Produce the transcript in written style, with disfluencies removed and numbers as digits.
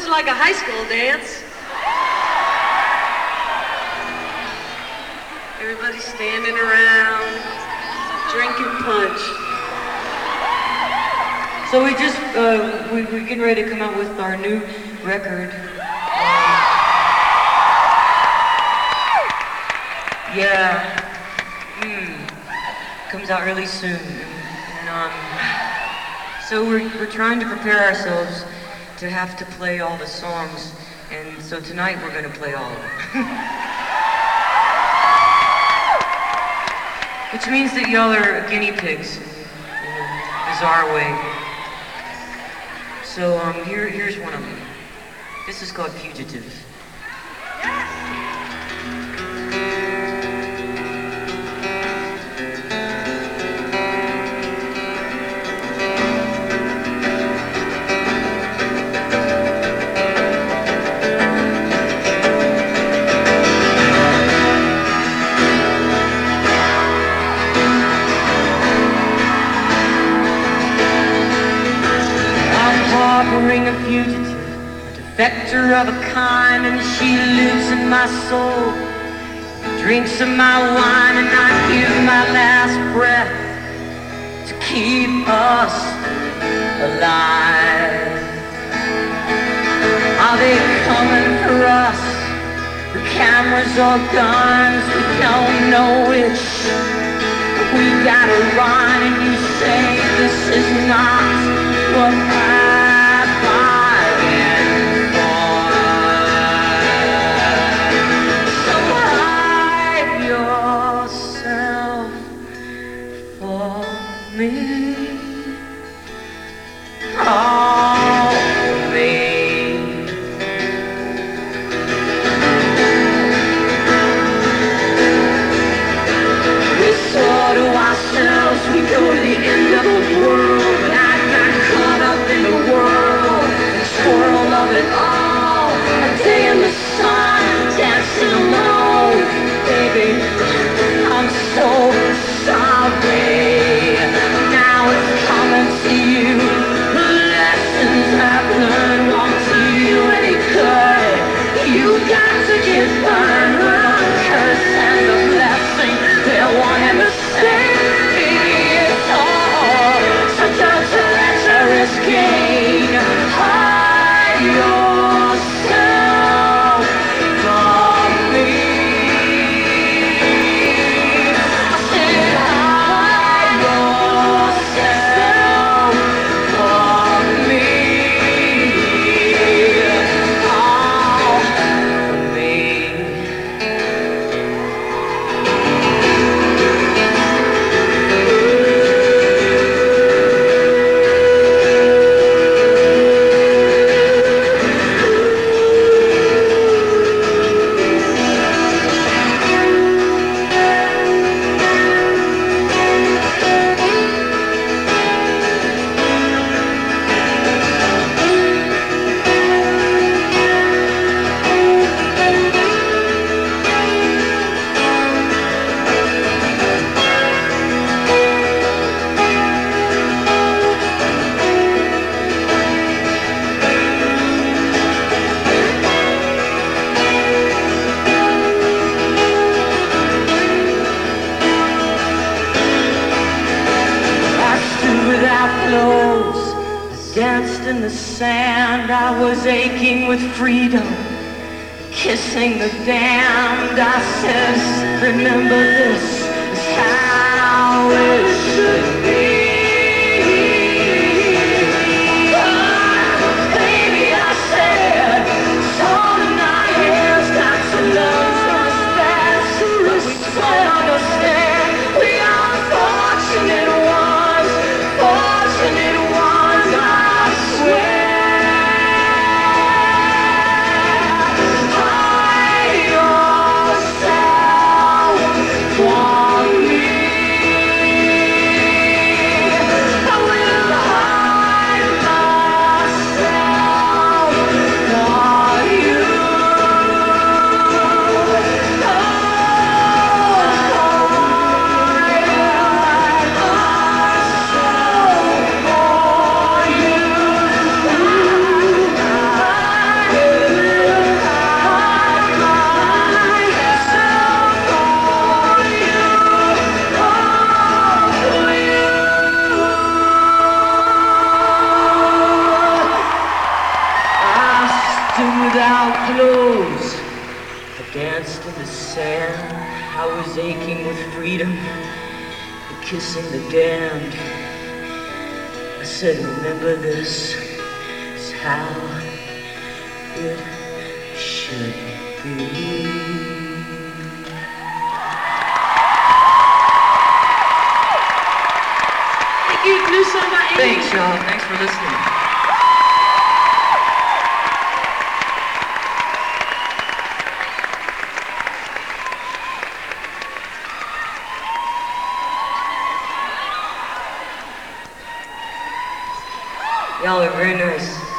like a high school dance. Everybody's standing around, drinking punch. So we just, we're getting ready to come out with our new record. Yeah. Comes out really soon. And, so we're trying to prepare ourselves to have to play all the songs, and so tonight we're going to play all of them. Which means that y'all are guinea pigs in a bizarre way. So here's one of them. This is called Fugitive. A fugitive, a defector of a kind, and she lives in my soul, drinks of my wine, and I give my last breath to keep us alive. Are they coming for us? The cameras or guns, we don't know which. We gotta run, and you say this is not what I danced in the sand. I was aching with freedom, kissing the damned. I said, remember this is how it should be. Baby, I said, all tonight has got to learn to respect, but we don't understand. We are fortunate ones, fortunate ones, I swear. Hide yourself. freedom and kissing the damned. I said, remember this is how it should be. Thank you, Blue Samba Amy. Thanks, y'all. Thanks for listening. Y'all are very nice.